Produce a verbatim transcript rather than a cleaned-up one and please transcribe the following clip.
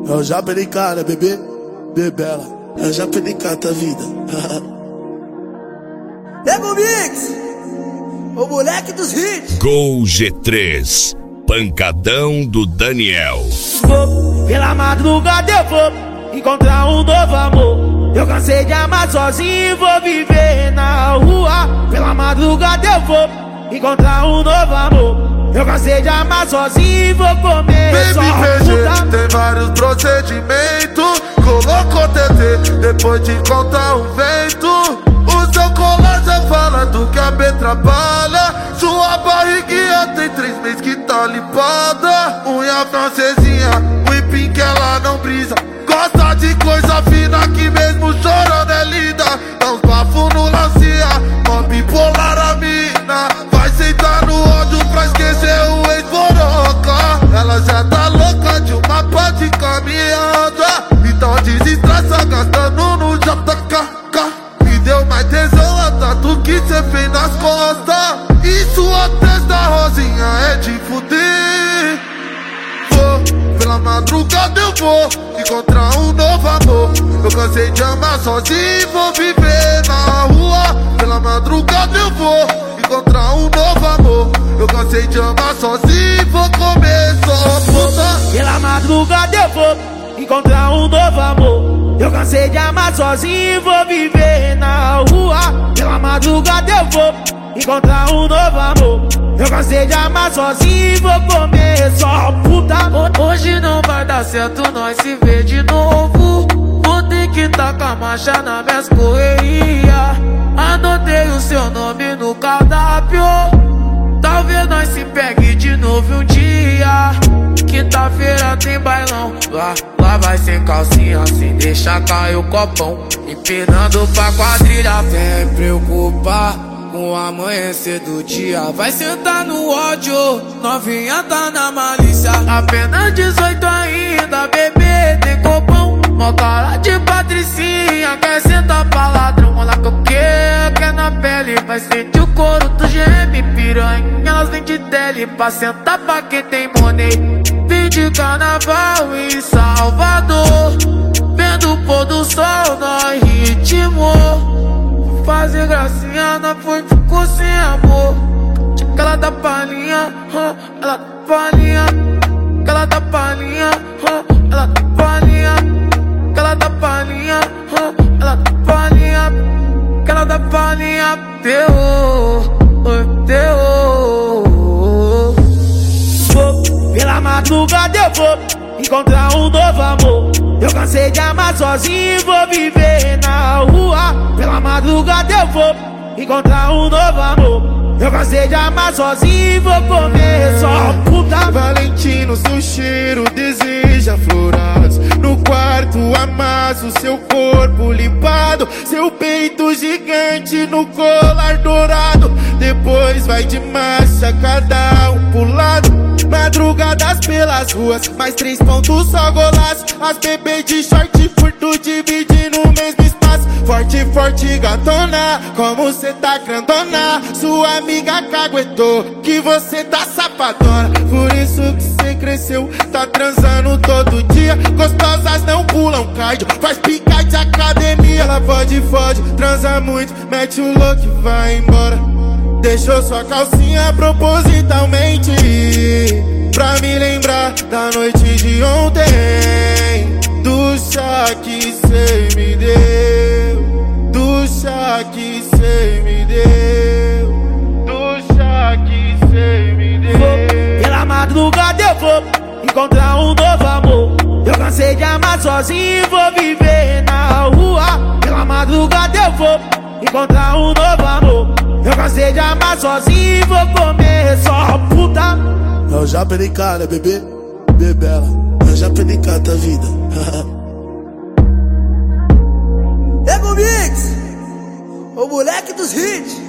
Eu já perdi cara, bebê, bebela. Eu já perdi cara, vida. Nego Mix, o moleque dos hits. Gol G três, pancadão do Daniel. Vou, pela madrugada eu vou encontrar um novo amor. Eu cansei de amar sozinho, vou viver na rua. Pela madrugada eu vou encontrar um novo amor. Eu cansei de amar sozinho, vou comer Baby só P G, puta. tem vários procedimentos. Colocou T T, depois de contar o vento. O seu colar já fala do que a B trabalha. Sua barriguinha tem três meses que tá limpada. Unha francesinha, whipping que ela não brisa. Gosta de coisa fina que mesmo chorando é linda. Dá uns bafos no lancia, mó bipolar a mina. Vai sentar no ódio pra esquecer o ex-boroca. Ela já tá louca de uma pá de caminhada. Então desestressa gastando no J K K. Me deu mais tesão a tatu que cê fez nas costas. E sua testa rosinha é de fuder. Vou, pela madrugada eu vou encontrar um novo amor. Eu cansei de amar sozinho, vou viver na rua. Pela madrugada eu vou encontrar um novo amor. Eu cansei de amar sozinho, vou comer só puta. Pela madrugada eu vou encontrar um novo amor. Eu cansei de amar sozinho, vou viver na rua. Pela madrugada eu vou encontrar um novo amor. Eu cansei de amar sozinho, vou comer só puta. Hoje não vai dar certo, nós se vê de novo. Vou ter que tacar marcha na minhas correria. Anotei o seu nome no cardápio. Talvez nós se pegue de novo um dia. Quinta-feira tem bailão. Lá, lá vai sem calcinha, sem deixar cair o copão. Empinando pra quadrilha, vem preocupar com o amanhecer do dia. Vai sentar no ódio, novinha tá na malícia. Apenas dezoito ainda, bebê, tem copão. Mó cara de patricinha, quer sentar pra ladrão. Olha que eu quero, quer na pele. Vai sentir o couro do G M, piranha. Elas vêm de tele pra sentar pra quem tem money. Vim de carnaval em Salvador, vendo o pôr do sol, nós ritmo. Fazer gracinha, não foi, ficou sem amor. Aquela da palhinha, ela da palhinha. Aquela da palhinha, ela da palhinha. Aquela da palhinha, ela da palhinha. Aquela da palhinha, terror, terror. Vou, pela madrugada eu vou encontrar um novo amor. Eu cansei de amar sozinho, vou viver na rua. Pela madrugada eu vou encontrar um novo amor. Eu cansei de amar sozinho, vou comer só puta. Valentino, seu cheiro deseja florados. No quarto amasso seu corpo limpado. Seu peito gigante no colar dourado. Depois vai de marcha, cada um pro lado. Madrugadas pelas ruas, mais três pontos só golaço. As bebês de short curto dividindo o mesmo espaço. Forte, forte gatona, como cê tá grandona. Sua amiga caguetou que você tá safadona. Por isso que cê cresceu, tá transando todo dia. Gostosas não pulam cardio, faz pica de academia. Ela pode, fode, transa muito, mete o louco e vai embora. Deixou sua calcinha propositalmente pra me lembrar da noite de ontem. Do chá que cê me deu, do chá que cê me deu, do chá que cê me deu. Vou, pela madrugada eu vou encontrar um novo amor. Eu cansei de amar sozinho, vou viver na rua. Pela madrugada eu vou encontrar um novo amor. Eu cansei de amar sozinho, vou comer só puta. Eu já perdi cara, bebê, bebela. Eu já perdi cara, vida. Nego Mix, o moleque dos hits.